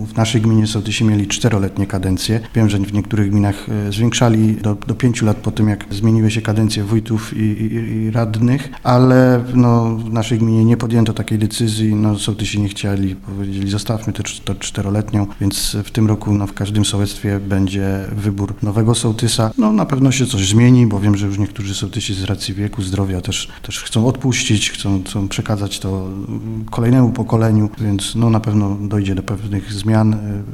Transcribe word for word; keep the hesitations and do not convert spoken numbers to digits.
w naszej gminie sołtysi mieli czteroletnie kadencje. Wiem, że w niektórych gminach zwiększali do, do pięciu lat po tym, jak zmieniły się kadencje wójtów i, i, i radnych, ale no, w naszej gminie nie podjęto takiej decyzji. No, sołtysi nie chcieli, powiedzieli, zostawmy tę to czteroletnią, więc w tym roku no, w każdym sołectwie będzie wybór nowego sołtysa. No na pewno się coś zmieni, bo wiem, że już niektórzy sołtysi z racji wieku, zdrowia też, też chcą odpuścić, chcą, chcą przekazać to kolejnemu pokoleniu, więc no na pewno dojdzie do pewnych zmian